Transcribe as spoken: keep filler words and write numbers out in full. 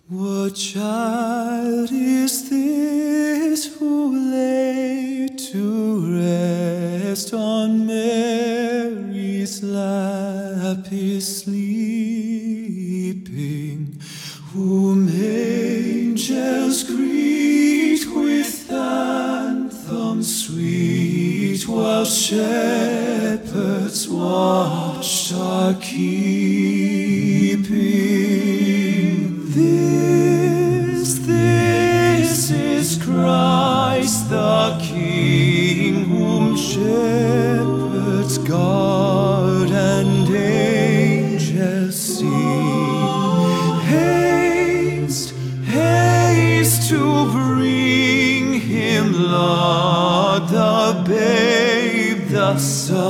What child is this who lay to rest on Mary's lap is sleeping, whom angels greet with anthems sweet, while shepherds watch are keeping? This, this is Christ the King, whom shepherds guard and angels sing. Haste, haste to bring him, Lord, the babe, the Son